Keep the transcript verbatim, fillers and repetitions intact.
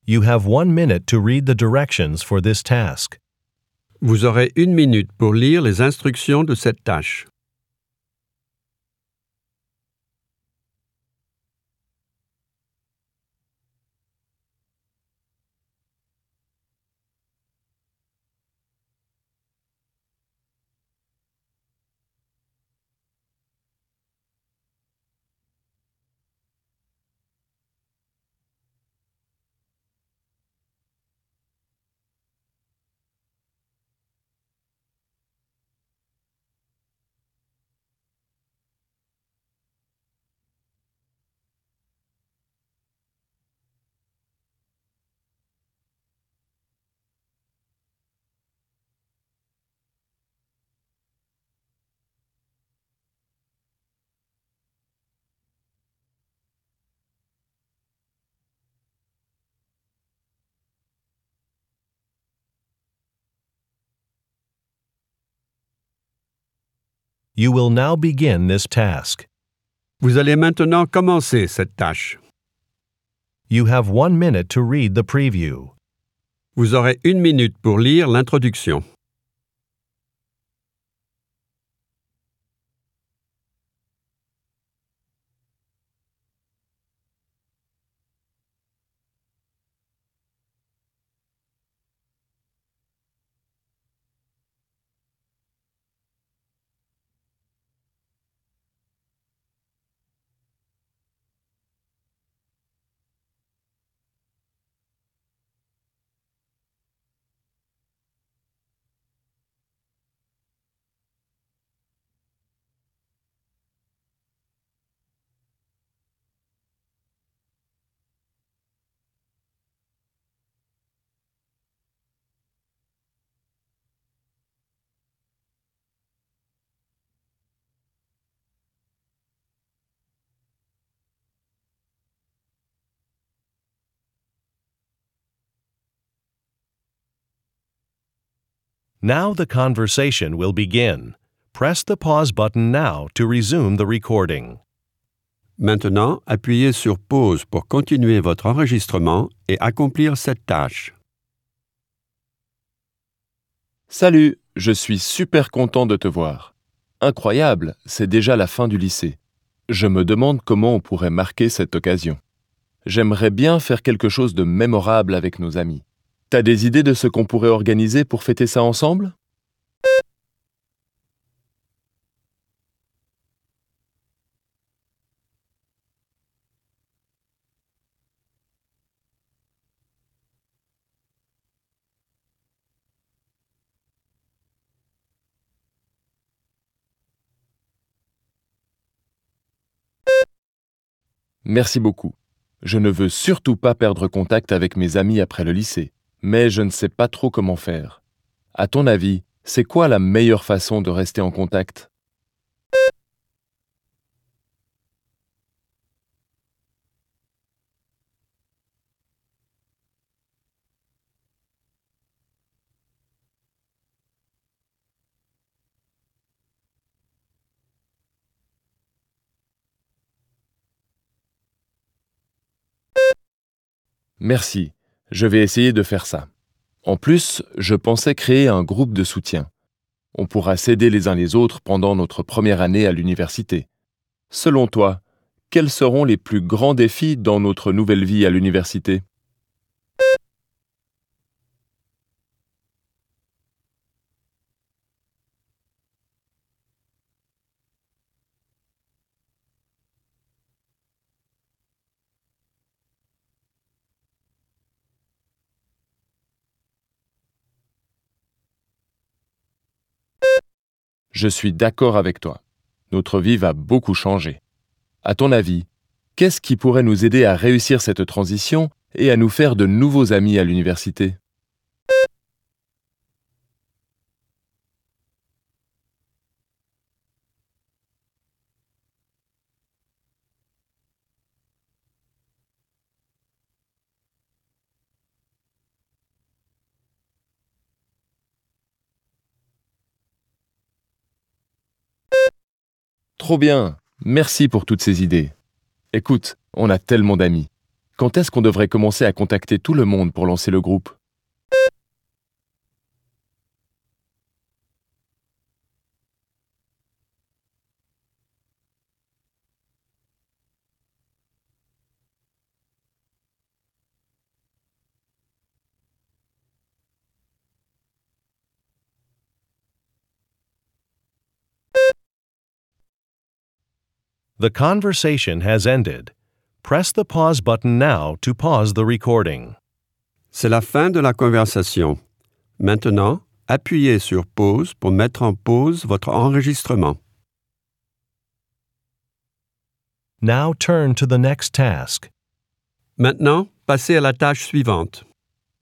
You have one minute to read the directions for this task. Vous aurez une minute pour lire les instructions de cette tâche. You will now begin this task. Vous allez maintenant commencer cette tâche. You have one minute to read the preview. Vous aurez une minute pour lire l'introduction. Now the conversation will begin. Press the pause button now to resume the recording. Maintenant, appuyez sur pause pour continuer votre enregistrement et accomplir cette tâche. Salut, je suis super content de te voir. Incroyable, c'est déjà la fin du lycée. Je me demande comment on pourrait marquer cette occasion. J'aimerais bien faire quelque chose de mémorable avec nos amis. T'as des idées de ce qu'on pourrait organiser pour fêter ça ensemble ? Merci beaucoup. Je ne veux surtout pas perdre contact avec mes amis après le lycée, mais je ne sais pas trop comment faire. À ton avis, c'est quoi la meilleure façon de rester en contact ? Merci, je vais essayer de faire ça. En plus, je pensais créer un groupe de soutien. On pourra s'aider les uns les autres pendant notre première année à l'université. Selon toi, quels seront les plus grands défis dans notre nouvelle vie à l'université ? Je suis d'accord avec toi. Notre vie va beaucoup changer. À ton avis, qu'est-ce qui pourrait nous aider à réussir cette transition et à nous faire de nouveaux amis à l'université ? Trop bien, merci pour toutes ces idées. Écoute, on a tellement d'amis. Quand est-ce qu'on devrait commencer à contacter tout le monde pour lancer le groupe? The conversation has ended. Press the pause button now to pause the recording. C'est la fin de la conversation. Maintenant, appuyez sur pause pour mettre en pause votre enregistrement. Now turn to the next task. Maintenant, passez à la tâche suivante.